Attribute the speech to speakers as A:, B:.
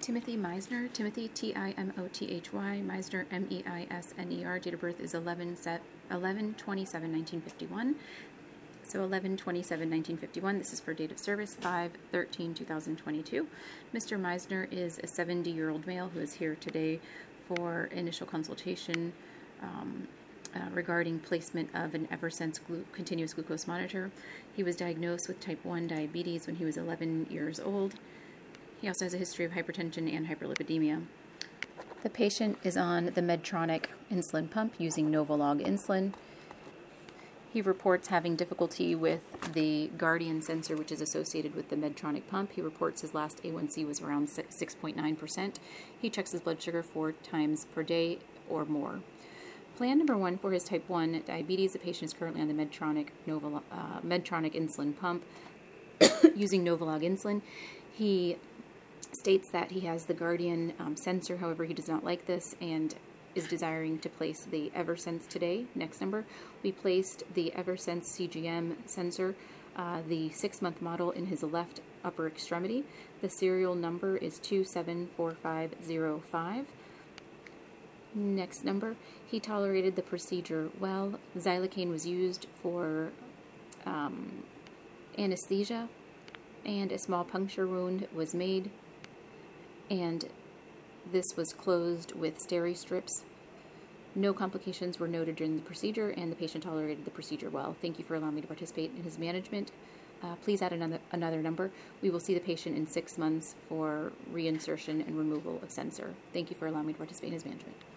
A: Timothy Meisner, Timothy Timothy, Meisner Meisner, date of birth is 11/27/1951. So 11/27/1951, this is for date of service, 5/13/2022. Mr. Meisner is a 70-year-old male who is here today for initial consultation regarding placement of an Eversense continuous glucose monitor. He was diagnosed with type 1 diabetes when he was 11 years old. He also has a history of hypertension and hyperlipidemia. The patient is on the Medtronic insulin pump using Novolog insulin. He reports having difficulty with the Guardian sensor, which is associated with the Medtronic pump. He reports his last A1C was around 6.9%. He checks his blood sugar 4 times per day or more. Plan number 1 for his type 1 diabetes. The patient is currently on the Medtronic insulin pump using Novolog insulin. He states that he has the Guardian sensor, however, he does not like this and is desiring to place the Eversense today. Next number, we placed the Eversense CGM sensor, the 6-month model, in his left upper extremity. The serial number is 274505. Next number, he tolerated the procedure well. Xylocaine was used for anesthesia, and a small puncture wound was made, and this was closed with steri strips. No complications were noted during the procedure, and the patient tolerated the procedure well. Thank you for allowing me to participate in his management. Please add another number. We will see the patient in 6 months for reinsertion and removal of sensor. Thank you for allowing me to participate in his management.